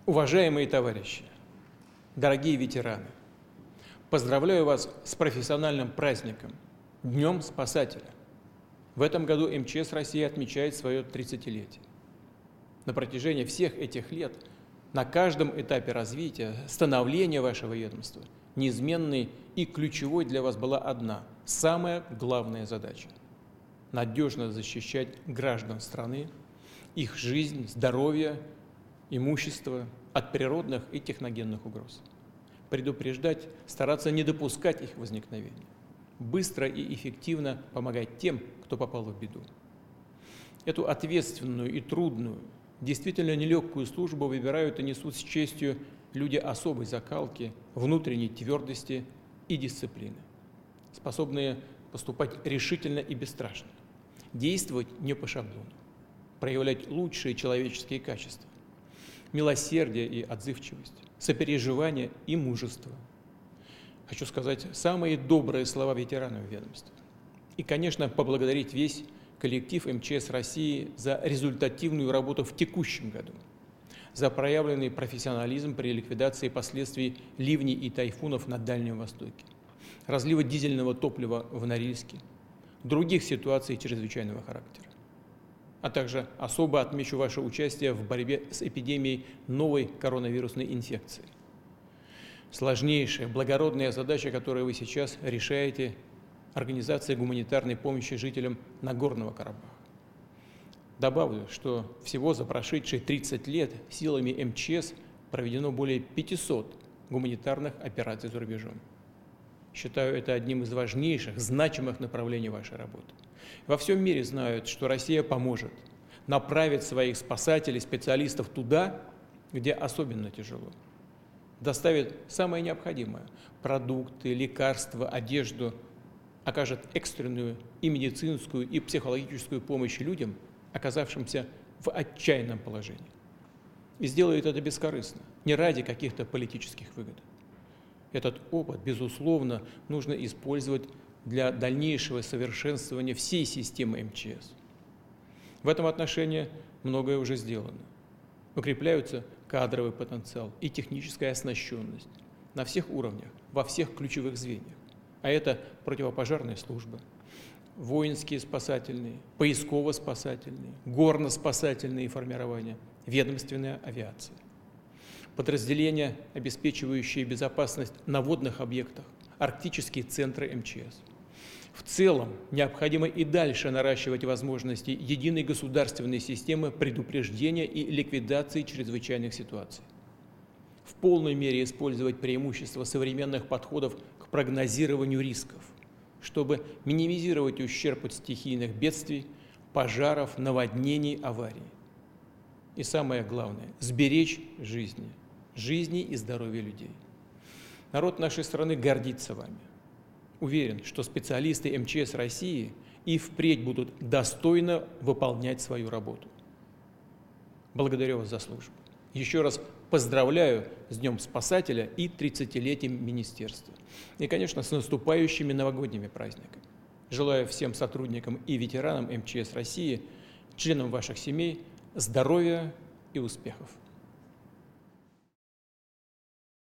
Уважаемые товарищи, дорогие ветераны, поздравляю вас с профессиональным праздником – Днем Спасателя. В этом году МЧС России отмечает свое 30-летие. На протяжении всех этих лет на каждом этапе развития, становления вашего ведомства неизменной и ключевой для вас была одна, самая главная задача – надежно защищать граждан страны, их жизнь, здоровье, имущество от природных и техногенных угроз. Предупреждать, стараться не допускать их возникновения. Быстро и эффективно помогать тем, кто попал в беду. Эту ответственную и трудную, действительно нелегкую службу выбирают и несут с честью люди особой закалки, внутренней твердости и дисциплины, способные поступать решительно и бесстрашно, действовать не по шаблону, проявлять лучшие человеческие качества, милосердие и отзывчивость, сопереживание и мужество. Хочу сказать самые добрые слова ветеранам ведомства. И, конечно, поблагодарить весь коллектив МЧС России за результативную работу в текущем году, за проявленный профессионализм при ликвидации последствий ливней и тайфунов на Дальнем Востоке, разлива дизельного топлива в Норильске, других ситуаций чрезвычайного характера. А также особо отмечу ваше участие в борьбе с эпидемией новой коронавирусной инфекции. Сложнейшая, благородная задача, которую вы сейчас решаете – организация гуманитарной помощи жителям Нагорного Карабаха. Добавлю, что всего за прошедшие 30 лет силами МЧС проведено более 500 гуманитарных операций за рубежом. Считаю это одним из важнейших, значимых направлений вашей работы. Во всем мире знают, что Россия поможет, направит своих спасателей, специалистов туда, где особенно тяжело. Доставит самое необходимое – продукты, лекарства, одежду, окажет экстренную и медицинскую, и психологическую помощь людям, оказавшимся в отчаянном положении. И сделает это бескорыстно, не ради каких-то политических выгод. Этот опыт, безусловно, нужно использовать для дальнейшего совершенствования всей системы МЧС. В этом отношении многое уже сделано. Укрепляются кадровый потенциал и техническая оснащенность на всех уровнях, во всех ключевых звеньях. А это противопожарная служба, воинские спасательные, поисково-спасательные, горно-спасательные формирования, ведомственная авиация. Подразделения, обеспечивающие безопасность на водных объектах, арктические центры МЧС. В целом, необходимо и дальше наращивать возможности единой государственной системы предупреждения и ликвидации чрезвычайных ситуаций. В полной мере использовать преимущества современных подходов к прогнозированию рисков, чтобы минимизировать ущерб от стихийных бедствий, пожаров, наводнений, аварий. И самое главное – сберечь жизни и здоровье людей. Народ нашей страны гордится вами. Уверен, что специалисты МЧС России и впредь будут достойно выполнять свою работу. Благодарю вас за службу. Еще раз поздравляю с Днем Спасателя и 30-летием Министерства. И, конечно, с наступающими новогодними праздниками. Желаю всем сотрудникам и ветеранам МЧС России, членам ваших семей, здоровья и успехов.